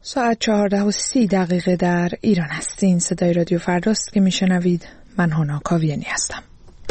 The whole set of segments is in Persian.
ساعت 14:30 در ایران هستین. صدای رادیو فرداست که میشنوید. من هانا کاویانی هستم.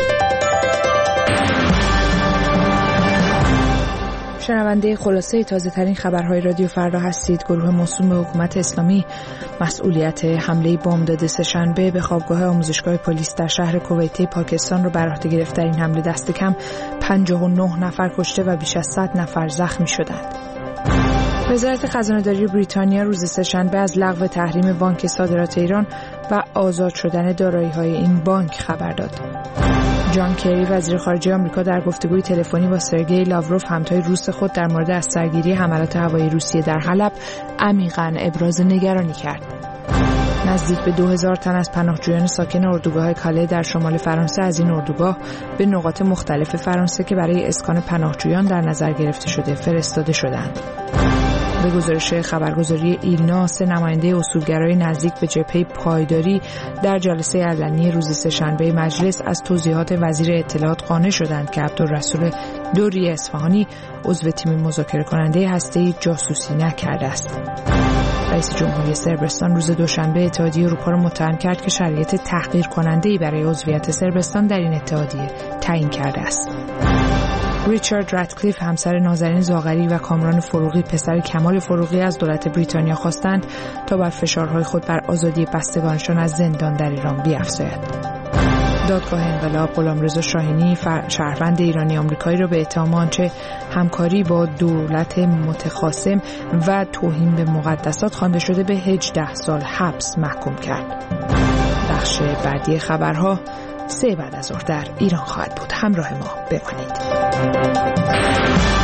شنونده خلاصه تازه ترین خبرهای رادیو فردا هستید. گروه موسوم به حکومت اسلامی مسئولیت حمله بامداد سه‌شنبه به خوابگاه آموزشگاه پلیس در شهر کویته پاکستان را بر عهده گرفت. در این حمله دست کم 59 نفر کشته و بیش از 100 نفر زخمی شدند. وزارت خزانه‌داری بریتانیا روز سه‌شنبه از لغو تحریم بانک صادرات ایران و آزاد شدن دارایی‌های این بانک خبر داد. جان کری وزیر خارجه آمریکا در گفتگوی تلفنی با سرگئی لاوروف همتای روس خود در مورد از سرگیری حملات هوایی روسیه در حلب عمیقاً ابراز نگرانی کرد. نزدیک به 2000 تن از پناهجویان ساکن اردوگاه کاله در شمال فرانسه از این اردوگاه به نقاط مختلف فرانسه که برای اسکان پناهجویان در نظر گرفته شده فرستاده شدند. به گزارش خبرگزاری ایلنا، 3 نماینده اصولگرای نزدیک به جبهه پایداری در جلسه علنی روز سه‌شنبه مجلس از توضیحات وزیر اطلاعات قانع شدند که عبدالرسول دوری اصفهانی عضو تیم مذاکره کننده هسته‌ای جاسوسی نکرده است. رئیس جمهوری صربستان روز دوشنبه اتحادیه اروپا را متهم کرد که شرایط تحقیر کننده‌ای برای عضویت صربستان در این اتحادیه تعیین کرده است. ریچارد راتکلیف همسر نازنین زاغری و کامران فروغی پسر کمال فروغی از دولت بریتانیا خواستند تا بر فشارهای خود بر آزادی بستگانشان از زندان در ایران بیفزاید. دادگاه انقلاب غلامرضا شاهینی شهروند ایرانی آمریکایی را به اتهام آنچه همکاری با دولت متخاصم و توهین به مقدسات خوانده شده به 18 سال حبس محکوم کرد. بخش بعدی خبرها 3 بعد از ظهر در ایران خواهد بود. همراه ما بمانید.